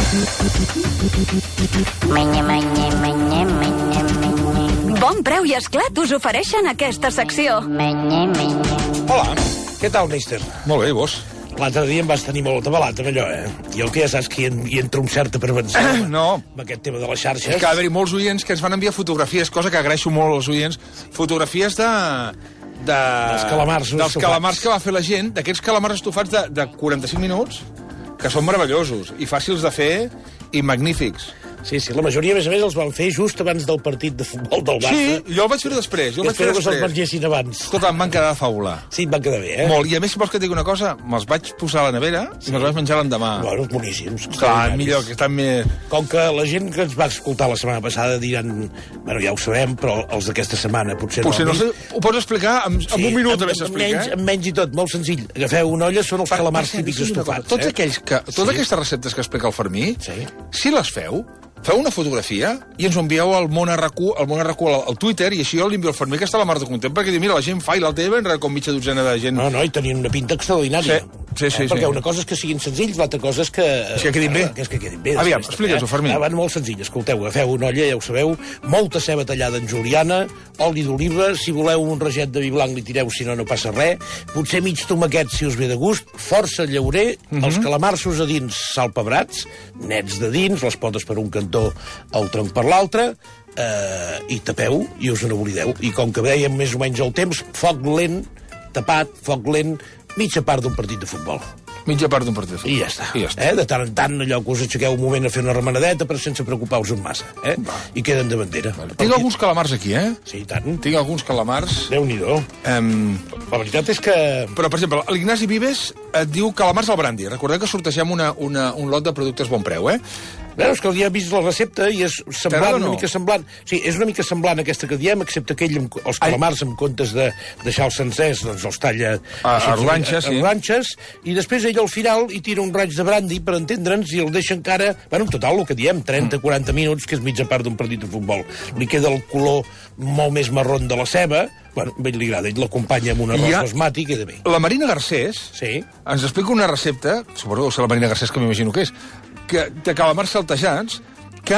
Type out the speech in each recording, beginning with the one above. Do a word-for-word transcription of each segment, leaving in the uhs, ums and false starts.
Manya, manya, manya, manya, manya. Bon Preu i Esclat us ofereixen aquesta secció. Manya, manya. Hola, què tal, mister? Molt bé, i vos? L'altre dia em vas tenir molt atabalat amb allò, eh? I el que ja saps que hi, en, hi entra un certa prevenció No. amb aquest tema de les xarxes. És que ha d'haver-hi molts oients que ens van enviar fotografies, cosa que agraeixo molt als oients, fotografies de... de... Dels calamars Dels estofats. calamars que va fer la gent, d'aquests calamars estofats de, de quaranta-cinc minuts, que són meravellosos, i fàcils de fer, i magnífics. Sí, sí, la majoria, a més a més, els van fer just abans del partit de futbol del Barça. Sí, jo el vaig fer després, jo el I vaig fer espero que se'ls després. mengessin abans. Escolta, em van quedar de faula. Sí, em van quedar bé, eh? Molt, i a més, si vols que et digui una cosa, me'ls vaig posar a la nevera i me'ls vaig menjar l'endemà. Bueno, boníssims. Clar, millor, que estan més... Com que la gent que ens va escoltar la setmana passada diran, bueno, ja ho sabem, però els d'aquesta setmana potser, Potser no no. sé, ho pots explicar? En, en un minut també amb, s'explica, menys, eh? amb menys i tot, molt senzill. Agafeu una olla, són els calamars típics estofats. Tots eh? aquells que, totes Sí. aquestes receptes que explica el Fermí, Sí. si les feu, feu una fotografia i ens ho envieu al Món R Q, al Món R Q al, al Twitter, i així jo l'envio al Fermí, que està a la mar de content, perquè diu, mira, la gent fa i l'altre dia ven com mitja dotzena de gent. No, no, i tenien una pinta extraordinària. Sí, sí, sí, eh? Perquè sí. una cosa és que siguin senzills, l'altra cosa és que... És que quedin bé. Que és que quedin bé. Aviam, després, explica'ns-ho, Fermí. Ah, van molt senzill, escolteu, agafeu una olla, ja ho sabeu, molta ceba tallada en juliana, oli d'oliva, si voleu un raget de vi blanc li tireu, si no, no passa res, potser mig tomaquet, si us ve de gust, força llaurer, Mhm. els calamarsos a dins salpebrats, nets de dins, les potes per un cantó, el tronc per l'altre, eh, i tapeu i us n'oblideu. I com que veiem més o menys el temps, foc lent, tapat, foc lent, mitja part d'un partit de futbol. Mitja part d'un partit. I ja està. I ja està. Eh? De tant en tant, allò que us aixequeu un moment a fer una remenadeta, però sense preocupar-vos un massa. Eh? I queden de bandera. Tinc alguns calamars aquí, eh? Sí, i tant. Tinc alguns calamars. Déu-n'hi-do. Um, La veritat és que... però, per exemple, l'Ignasi Vives et diu calamars al brandi. Recordeu que sortegem una, una, un lot de productes bon preu, eh? Bueno, és que ja he vist la recepta i és semblant, T'agrada o no? una mica semblant. Sí, és una mica semblant aquesta que diem, excepte aquell amb els calamars, en comptes de deixar-los sencers, doncs els talla... A- a així, rodanxes, sí. a rodanxes, i després ell al final hi tira un raig de brandi, per entendre'ns, i el deixa encara... Bueno, en total, el que diem, trenta a quaranta minuts, que és mitja part d'un partit de futbol. Li queda el color molt més marron de la ceba, bueno, a ell li agrada, ell l'acompanya amb un arròs Ja- basmati i queda bé. La Marina Garcés Sí. ens explica una recepta, suposo que és la Marina Garcés, que m'imagino que és, que, de calamars saltejats, que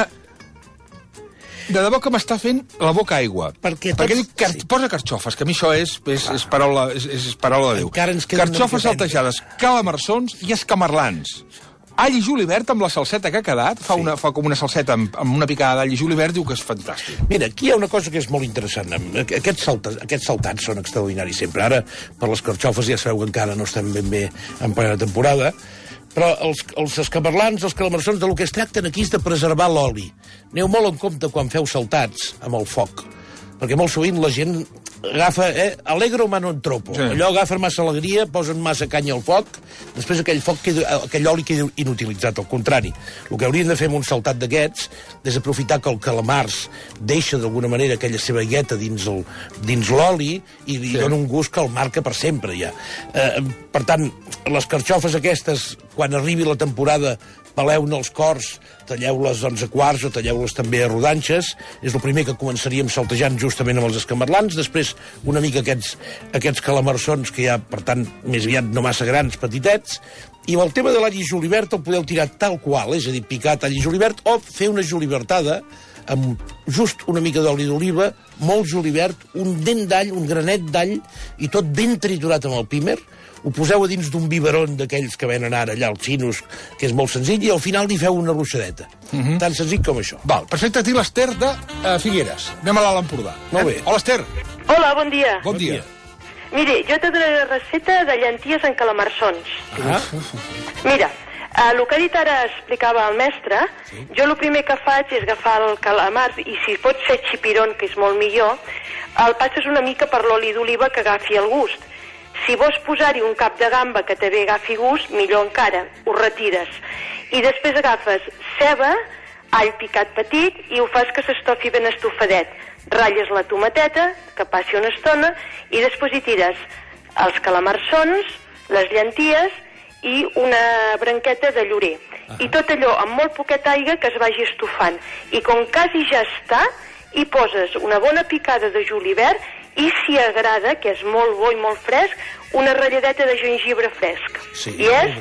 de debò que m'està fent la boca aigua. Perquè Perquè tots- diu, car sí. posa carxofes, que a mi això és, és, és, paraula, és, és paraula de Déu. Encara ens queda una Carxofes mica saltejades, calamarsons i escamarlans. All i julivert amb la salseta que ha quedat, fa, Sí. una, fa com una salseta amb, amb una picada d'all i julivert, diu que és fantàstic. Mira, aquí hi ha una cosa que és molt interessant. Aquests, salta, aquests saltats són extraordinaris sempre. Ara, per les carxofes, ja sabeu que encara no estem ben bé en plena temporada, però els, els escamarlans, els calamarsons, del que es tracten aquí és de preservar l'oli. Aneu molt en compte quan feu saltats amb el foc, perquè molt sovint la gent agafa, eh, alegro ma non troppo. Sí. Allò agafa massa alegria, posen massa canya al foc, després aquell foc queda, aquell oli queda inutilitzat, al contrari. El que haurien de fer amb un saltat d'aquests és aprofitar que el calamars deixa d'alguna manera aquella seva gueta dins el, dins l'oli i li Sí. dona un gust que el marca per sempre, ja. Eh, per tant, les carxofes aquestes, quan arribi la temporada, peleu-ne els cors, talleu-les doncs, a quarts o talleu-les també a rodanxes. És el primer que començaríem saltejant justament amb els escamarlans. Després, una mica aquests, aquests calamarsons, que ja, per tant, més aviat no massa grans, petitets. I amb el tema de l'all i julivert el podeu tirar tal qual, és a dir, picat all i julivert, o fer una julivertada amb just una mica d'oli d'oliva, molt julivert, un dent d'all, un granet d'all, i tot ben triturat amb el pímer. Ho poseu a dins d'un biberon d'aquells que venen ara allà als xinos, que és molt senzill, i al final li feu una ruixadeta. Mhm. Tan senzill com això. Val, perfecte, tinc l'Ester de uh, Figueres. Anem a l'Alt Empordà. Molt bé. Hola, Ester. Hola, bon dia. Bon, dia. dia. Mire, jo te donaré la recepta de llenties en calamarsons. Ah, Mira, eh, el que ha dit ara explicava el mestre, sí. Jo el primer que faig és agafar el calamar, i si pot ser xipirón, que és molt millor, el passes una mica per l'oli d'oliva que agafi el gust. Si vols posar-hi un cap de gamba que també agafi gust, millor encara, ho retires. I després agafes ceba, all picat petit, i ho fas que s'estofi ben estofadet. Ratlles la tomateta, que passi una estona, i després hi tires els calamarsons, les llenties i una branqueta de llorer. Uh -huh. I tot allò amb molt poqueta aigua que es vagi estofant. I com quasi ja està, hi poses una bona picada de julivert i, si agrada, que és molt bo i molt fresc, una ratlladeta de gengibre fresc. Sí. I és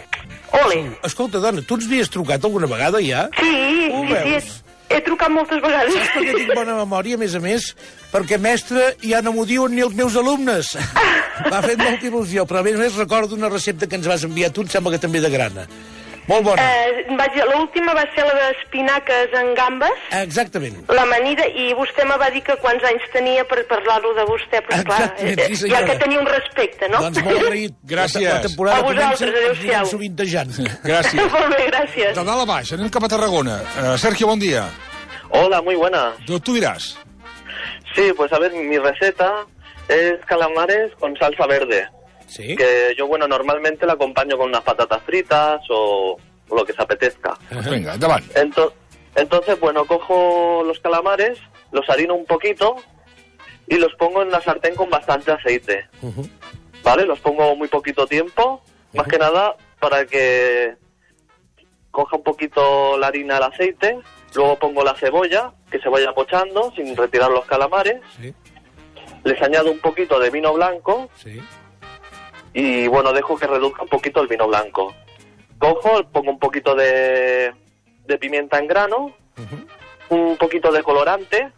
Ole! Escolta, dona, tu ens havies trucat alguna vegada ja? Sí, Ho sí, sí, veus? he, he trucat moltes vegades. Saps per què tinc bona memòria, a més a més? Perquè, mestre, ja no m'ho diuen ni els meus alumnes. M'ha fet molta il·lusió, però a més a més recordo una recepta que ens vas enviar tu, em sembla que també de grana. Molt bona. Eh, vaig, l'última va ser la d'espinaques en gambes, Exactament. l'amanida, i vostè me va dir que quants anys tenia per parlar-lo de vostè, però clar, Exactament, sí, eh, senyora. ja que tenia un respecte, no? Doncs molt agraït. Gràcies. La, la temporada A vosaltres, comença, adéu-siau. anirem sovintejant. Gràcies. Molt bé, gràcies. De dalt a baix, anem cap a Tarragona. Uh, Sergio, bon dia. Hola, muy buena. Tu, tu diràs. Sí, pues a ver, mi receta es calamares con salsa verde. Sí? Que yo, bueno, normalmente la acompaño con unas patatas fritas o, o lo que se apetezca. Pues venga, endavant. Ento- entonces, bueno, cojo los calamares, los harino un poquito y los pongo en una sartén con bastante aceite. Uh-huh. ¿Vale? Los pongo muy poquito tiempo, más que nada para que coja un poquito la harina el aceite. Luego pongo la cebolla, que se vaya pochando sin retirar los calamares. Sí, Les añado un poquito de vino blanco sí. y, bueno, dejo que reduzca un poquito el vino blanco. Cojo, pongo un poquito de, de pimienta en grano, Uh-huh. un poquito de colorante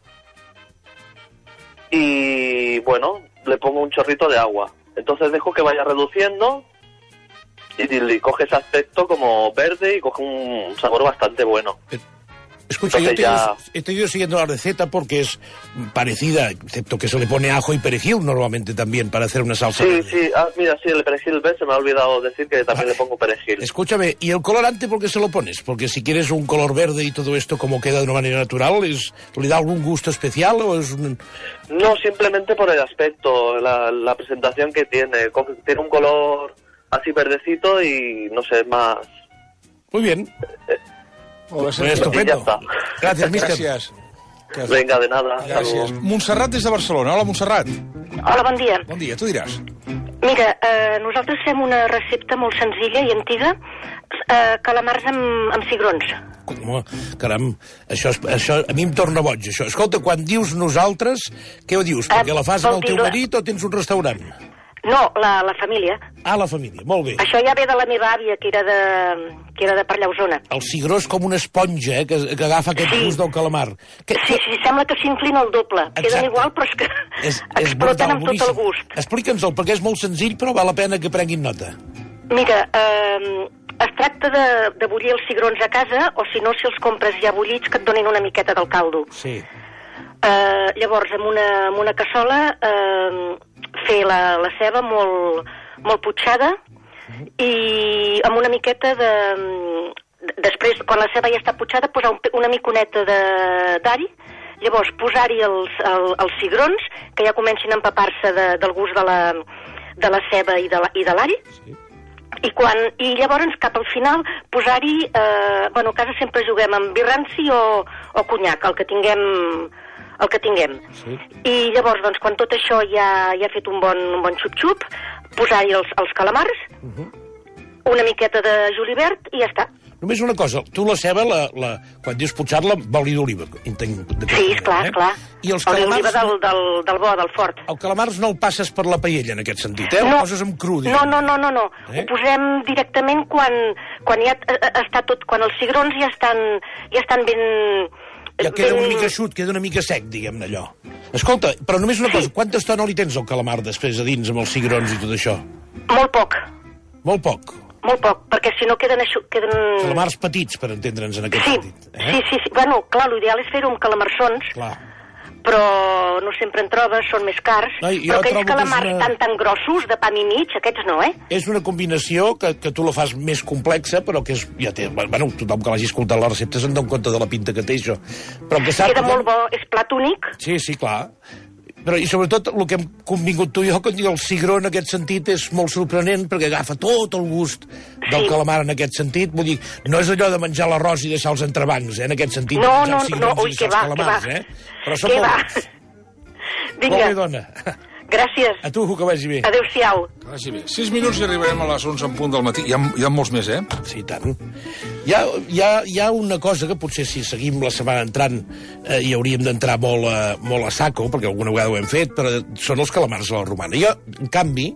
y, bueno, le pongo un chorrito de agua. Entonces dejo que vaya reduciendo y, y coge ese aspecto como verde y coge un sabor bastante bueno. Escucha, yo Entonces te, ya- he, he ido siguiendo la receta porque es parecida, excepto que se le pone ajo y perejil normalmente también para hacer una salsa Sí, verde. sí, ah, mira, sí, el perejil, ¿ves? Se me ha olvidado decir que también Vale. le pongo perejil. Escúchame, ¿y el colorante por qué se lo pones? Porque si quieres un color verde y todo esto como queda de una manera natural, ¿es, ¿le da algún gusto especial o es un...? No, simplemente por el aspecto, la, la presentación que tiene. Co- Tiene un color así verdecito y, no sé, más... Muy bien, Hola, pues Sergio. Y ya estupendo. está. Gracias, mister. Gràcies. Gràcies. Venga, de nada. hasta Gràcies. luego. Montserrat des de Barcelona. Hola, Montserrat. Hola, bon dia. Bon dia, tu diràs. Mira, eh, nosaltres fem una recepta molt senzilla i antiga, eh, calamars amb, amb cigrons. Home, caram, això, és- això a mi em torna boig, això. Escolta, quan dius nosaltres, què ho dius? Perquè la fas amb el teu vol dir la- marit o tens un restaurant? No, la, la família. Ah, la família, molt bé. Això ja ve de la meva àvia, que era de, que era de per allà a Osona. El cigró és com una esponja, eh, que, que agafa aquest Sí. gust del calamar. Que, Sí, sí, sembla que s'inclina el doble. Exacte. Queden igual, però és que és, és exploten brutal, amb tot el boníssim. gust. Explica'ns-el, perquè és molt senzill, però val la pena que prenguin nota. Mira, eh, es tracta de, de bullir els cigrons a casa, o si no, si els compres ja bullits, que et donin una miqueta del caldo. Sí. Eh, llavors, amb una, amb una cassola, eh, fer la, la ceba molt, molt potxada i amb una miqueta de... Després, quan la ceba ja està potxada, posar un, pe- una miconeta de- d'all, llavors posar-hi els, el, els cigrons, que ja comencin a empapar-se de, del gust de la, de la ceba i de la- i de l'all, Sí. i, quan, i llavors cap al final posar-hi, eh, bueno, a casa sempre juguem amb vi ranci o, o conyac, el que tinguem, el que tinguem. Sí. I llavors, doncs, quan tot això ja, ja ha fet un bon, un bon xup-xup, posar-hi els, els calamars, una miqueta de julivert i ja està. Només una cosa, tu la ceba, la, la, quan dius potxar-la, va oli d'oliva. entenc, de Sí, manera, esclar, eh? esclar. I els Oli d'oliva calamars, del, del, del bo, del fort. el calamars no el passes per la paella, en aquest sentit, eh? El poses en cru, no, diguem. no, no, no, no. Eh? Ho posem directament quan, quan ja eh, eh, està tot, quan els cigrons ja estan, ja estan ben... Ja queda ben- una mica eixut, queda una mica sec, diguem-ne, allò. Escolta, però només una cosa, quanta estona li tens al calamar després a dins amb els cigrons i tot això? Molt poc, Molt poc. molt poc, perquè si no queden... Eixu... queden... Calamars petits, per entendre'ns en aquest Sí, sentit. Eh? sí, sí, sí. Bueno, clar, l'ideal és fer-ho amb calamarsons, Clar. però no sempre en trobes, són més cars. Ai, jo però aquells trobo que és calamars una- tan, tan grossos, de pam i mig, aquests no, eh? És una combinació que, que tu la fas més complexa, però que és, ja té... Bueno, tothom que l'hagi escoltat les receptes en dona compte de la pinta que té, això. Però que sap... Queda molt bo, és plat únic. Sí, sí, clar. Però, i sobretot, el que hem convingut tu i jo, que el cigró en aquest sentit és molt sorprenent, perquè agafa tot el gust del Sí. calamar en aquest sentit. Vull dir, no és allò de menjar l'arròs i deixar els entrebancs, eh, en aquest sentit. No, de menjar no, els cigrons no, i ui, deixar que va, els que calamars, va. eh? Però són Què molt va? bons. Vinga, Molt bé, dona. gràcies. A tu, que vagi bé. Adéu-siau. Que vagi bé. Sis minuts i arribarem a les onze en punt del matí. Hi ha, hi ha molts més, eh? Sí, tant. Hi ha, hi, ha, hi ha una cosa que potser si seguim la setmana entrant eh, hi hauríem d'entrar molt, a, molt a saco, perquè alguna vegada ho hem fet, però són els calamars a la romana. Jo, en canvi,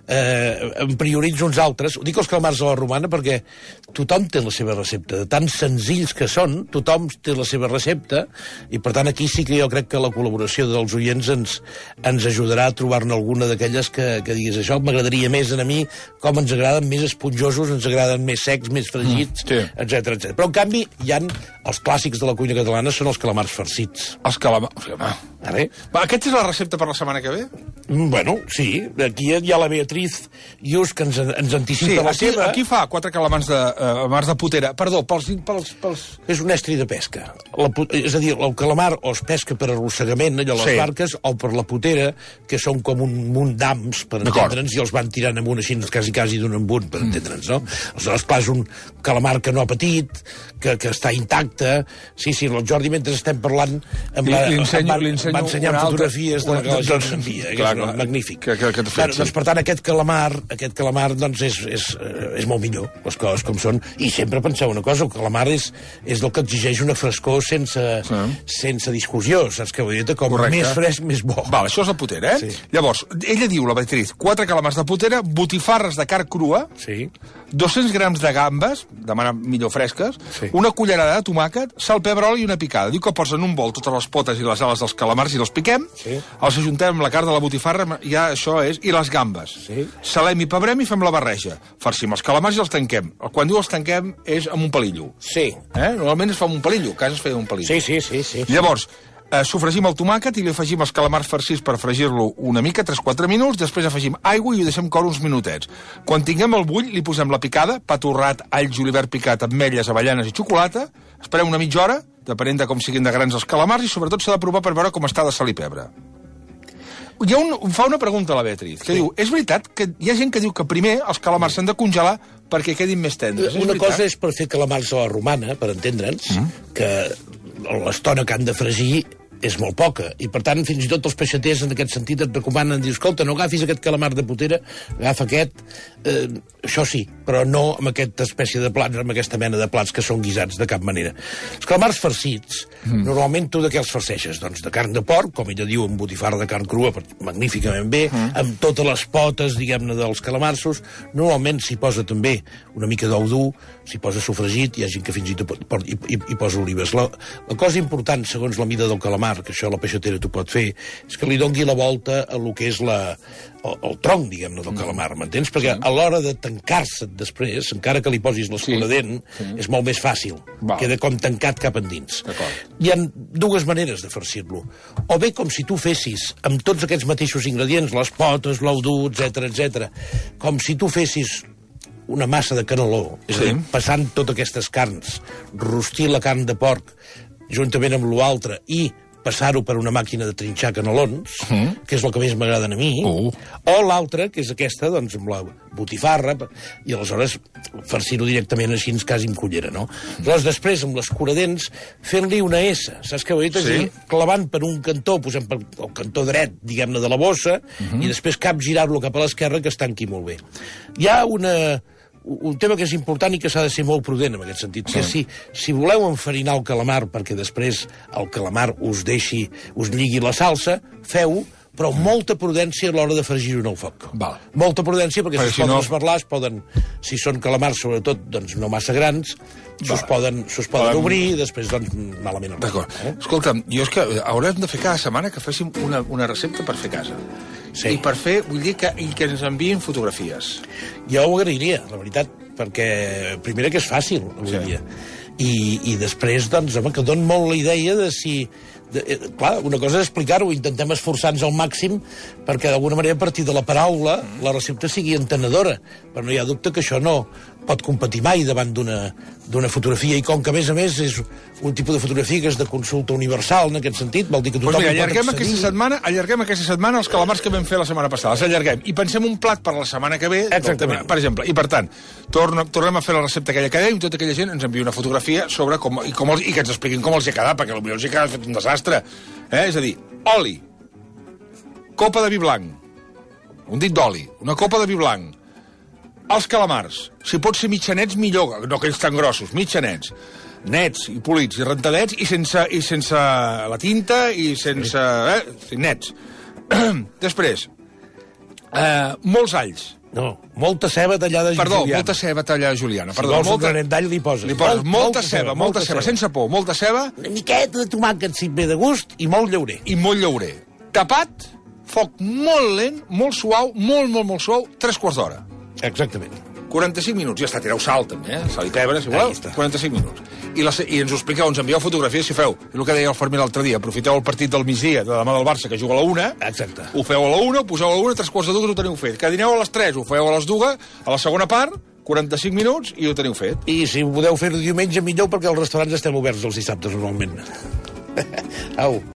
eh, en prioritzo uns altres. Ho dic els calamars a la romana perquè tothom té la seva recepta. De tan senzills que són, tothom té la seva recepta, i per tant aquí sí que jo crec que la col·laboració dels oients ens, ens ajudarà a trobar-ne alguna d'aquelles que, que diguis això m'agradaria més a mi, com ens agraden més esponjosos, ens agraden més secs, més fregits, mm, sí. etcètera, etcètera. Però en canvi hi han els clàssics de la cuina catalana, són els calamars farcits. Els calamars... Vale. Va, aquesta és la recepta per la setmana que ve? Mm, bueno, sí. Aquí hi ha la Beatriz Ius, que ens, ens anticipa sí, la aquí, seva. Aquí fa quatre calamars de, uh, mars de putera. Perdó, pels, pels, pels... És un estri de pesca. La, és a dir, el calamar o es pesca per arrossegament, allò a les sí. barques, o per la putera, que són com un munt d'ams, per entendre'ns, i els van tirant amunt així, quasi, quasi d'un en un, per entendre'ns, no? Aleshores, clar, és un calamar que no ha patit, que, que està intacte. Sí, sí, el Jordi, mentre estem parlant, em va, em va, va ensenyar fotografies de la que la gent s'envia, que és magnífic. Que, que, que fet, clar, doncs, per tant, aquest calamar, aquest calamar doncs, és, és, és molt millor, les coses com són. I sempre penseu una cosa, el calamar és, és el que exigeix una frescor sense, sí. sense discussió, saps què vull dir? Com correcte. Més fresc, més bo. Val, això és la putera, eh? Sí. Llavors, ella diu, la Beatriz, quatre calamars de putera, botifarres de carn crua, sí. dos-cents grams de gambes, demana millor fresques, sí. una cullerada de tomàquet, sal, pebre, oli i una picada. Diu que posa en un bol totes les potes i les ales dels calamars i els piquem, sí. els ajuntem amb la carn de la botifarra, ja això és, i les gambes. Sí. Salem i pebrem i fem la barreja. Farcim els calamars i els tanquem. Quan diu els tanquem és amb un palillo. Sí. Eh? Normalment es fa amb un palillo, a casa es feia un palillo. Sí, sí, sí. sí. Llavors, eh, sofregim el tomàquet i li afegim els calamars farcits per fregir-lo una mica, tres quatre minuts, després afegim aigua i ho deixem córrer uns minutets. Quan tinguem el bull, li posem la picada, pa torrat, all, julivert picat, ametlles, avellanes i xocolata, esperem una mitja hora, depenent de com siguin de grans els calamars, i sobretot s'ha de provar per veure com està de sal i pebre. Hi ha un, fa una pregunta a la Beatriz, que sí. diu, és veritat que hi ha gent que diu que primer els calamars s'han de congelar perquè quedin més tendres. Una cosa és per fer calamars a la romana, per entendre'ns, mm. que l'estona que han de fregir és molt poca, i per tant fins i tot els peixaters en aquest sentit et recomanen dir, escolta, no agafis aquest calamar de putera, agafa aquest, eh, això sí, però no amb aquesta espècie de plats, amb aquesta mena de plats que són guisats de cap manera. Els calamars farcits, mm. normalment tu de què els farceixes? Doncs de carn de porc, com ella diu, amb botifarra de carn crua, magníficament bé, mm. amb totes les potes, diguem-ne, dels calamarsos. Normalment s'hi posa també una mica d'ou dur, s'hi posa sofregit, hi ha gent que fins i tot hi, hi, hi posa olives. La, la cosa important, segons la mida del calamar, que això la peixatera t'ho pot fer, és que li dongui la volta a lo que és la, el, el tronc, diguem-ne, del calamar, m'entens? Perquè sí. a l'hora de tancar-se després, encara que li posis l'escuradent, sí. sí. és molt més fàcil. Val. Queda com tancat cap endins. Hi ha dues maneres de farcir-lo. O bé com si tu fessis, amb tots aquests mateixos ingredients, les potes, l'ou dur, etcètera, etcètera, com si tu fessis una massa de caneló, és sí. a dir, passant totes aquestes carns, rostir la carn de porc, juntament amb l'altre, i passar-ho per una màquina de trinxar canelons, mm. que és el que més m'agraden a mi, uh. o l'altra, que és aquesta, doncs, amb la botifarra, i aleshores farcir-ho directament així, quasi amb cullera, no? Mm. Aleshores, després, amb l'escuradents, fent-li una S, saps què ho he dit? Sí. Clavant per un cantó, posem per el cantó dret, diguem-ne, de la bossa, mm -hmm. i després capgirar-lo cap a l'esquerra, que es tanqui molt bé. Hi ha una... un tema que és important i que s'ha de ser molt prudent en aquest sentit, que si, si voleu enfarinar el calamar perquè després el calamar us deixi, us lligui la salsa, feu-ho, però molta prudència a l'hora de fregir-ho en el foc. Val. Molta prudència, perquè si es poden esbarlar, es poden, si són calamars, sobretot, doncs no massa grans, s'us poden, s'us poden obrir i després, doncs, malament. D'acord. Eh? Escolta'm, jo és que haurem de fer cada setmana que féssim una, una recepta per fer a casa. Sí. I per fer, vull dir, que, i que ens enviïn fotografies. Jo ho agrairia, la veritat, perquè, primera, que és fàcil, avui sí. dia. I, I després, doncs, home, que don molt la idea de si... De, eh, clar, una cosa és explicar-ho, intentem esforçar-nos al màxim perquè d'alguna manera a partir de la paraula mm. la recepta sigui entenedora, però no hi ha dubte que això no pot competir mai davant d'una d'una fotografia, i com que a més a més és un tipus de fotografia que és de consulta universal en aquest sentit, vol dir que tothom pues mira, allarguem aquesta setmana, allarguem aquesta setmana els calamars que vam fer la setmana passada, els allarguem i pensem un plat per la setmana que ve. Exactament. Per exemple, i per tant torna, tornem a fer la recepta aquella que dèiem, tota aquella gent ens envia una fotografia sobre com, i, com els, i que ens expliquin com els hi ha quedat, perquè potser els hi ha quedat fet un desastre, eh? És a dir, oli, copa de vi blanc, un dit d'oli, una copa de vi blanc, els calamars, si pot ser mitjanets millor, no aquells tan grossos, mitjanets, nets i polits i rentadets i sense, i sense la tinta i sense... Eh, nets. Després, Uh, molts alls. No, molta ceba tallada Perdó, juliana. molta ceba tallada juliana. Si Perdó, vols molta... un granet d'all, li poses. Li poses Molt- molta, ceba, molta ceba, sense por, molta ceba Una miqueta de tomàquet, si et ve de gust, i molt llaurer. i molt llaurer. Tapat, foc molt lent, molt suau, molt, molt, molt suau, tres quarts d'hora. Exactament. quaranta-cinc minuts, ja està, tireu sal també, eh? Sal i pebre, si voleu, Ahí està. quaranta-cinc minuts. I, la, I ens ho expliqueu, ens envieu fotografies, si feu. És el que deia el Fermín l'altre dia, aprofiteu el partit del migdia de demà del Barça, que juga a la una, Exacte. ho feu a la una, ho poseu a la una, tres quarts de dues ho teniu fet. Que dineu a les tres, ho feu a les dues, a la segona part, quaranta-cinc minuts, i ho teniu fet. I si podeu fer-ho diumenge, millor, perquè els restaurants estem oberts els dissabtes, normalment. Au.